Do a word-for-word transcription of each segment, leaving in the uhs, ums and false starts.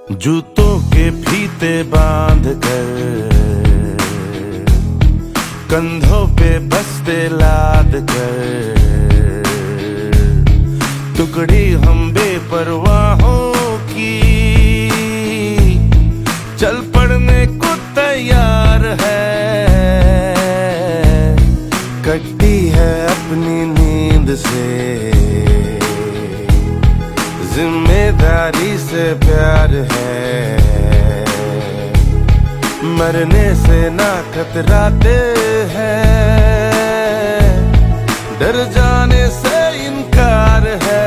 जूतों के फीते बांध कर कंधों पे बस्ते लाद कर टुकड़ी हम बेपरवाहों की चल पड़ने को तैयार है। कटती है अपनी नींद से जिम्मेदारी से प्यार है। मरने से ना कतराते हैं, डर जाने से इनकार है।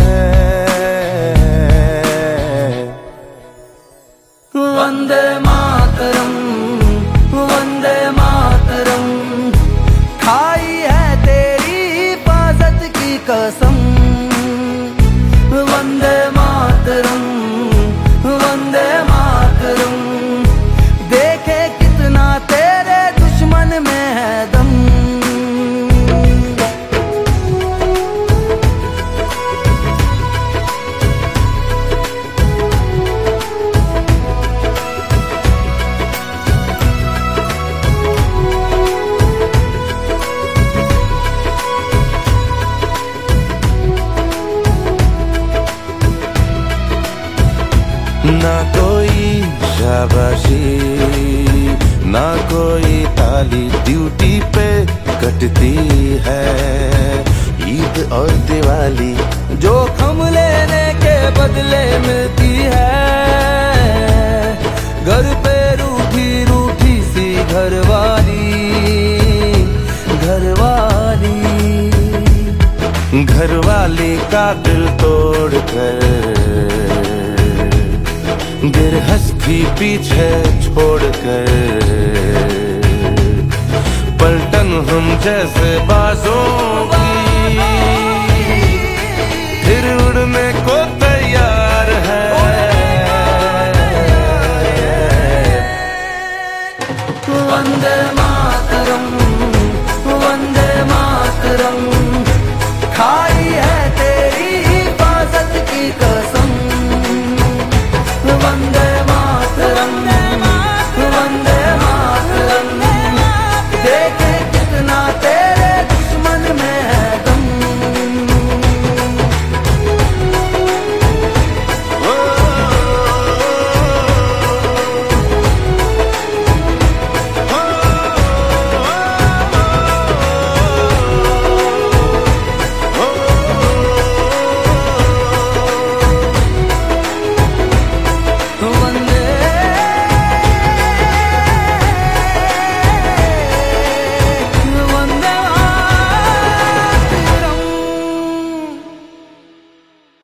वंदे मातरम, वंदे मातरम, खाई है तेरी हिफाजत की कसम। वंदे मातरम, वंदे मातरम, देखे कितना तेरे दुश्मन में है दम। ना कोई शाबाशी ना कोई ताली ड्यूटी पे कटती है ईद और दिवाली। जोखम लेने के बदले मिलती है घर पे रूठी रूठी सी घरवाली, घरवाली। घरवाली का दिल तोड़ कर गिरहस्थी पीछे छोड़कर पलटन हम जैसे बाजों की फिर उड़ने को तैयार है। वंदे मातरम, वंदे मातरम, खाई है तेरी हिफाजत की कसम। वंदे